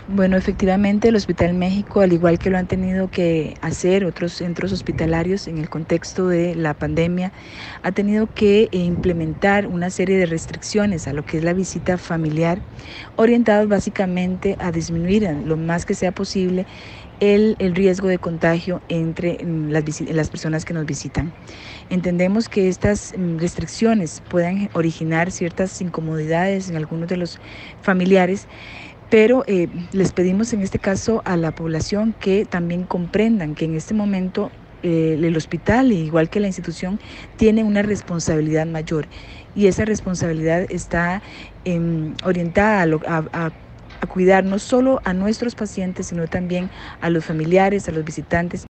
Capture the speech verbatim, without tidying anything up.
Bueno, efectivamente el Hospital México, al igual que lo han tenido que hacer otros centros hospitalarios en el contexto de la pandemia, ha tenido que implementar una serie de restricciones a lo que es la visita familiar, orientados básicamente a disminuir lo más que sea posible el, el riesgo de contagio entre las, las personas que nos visitan. Entendemos que estas restricciones puedan originar ciertas incomodidades en algunos de los familiares, pero eh, les pedimos en este caso a la población que también comprendan que en este momento eh, el hospital, igual que la institución, tiene una responsabilidad mayor y esa responsabilidad está eh, orientada a, lo, a, a a cuidar no solo a nuestros pacientes, sino también a los familiares, a los visitantes.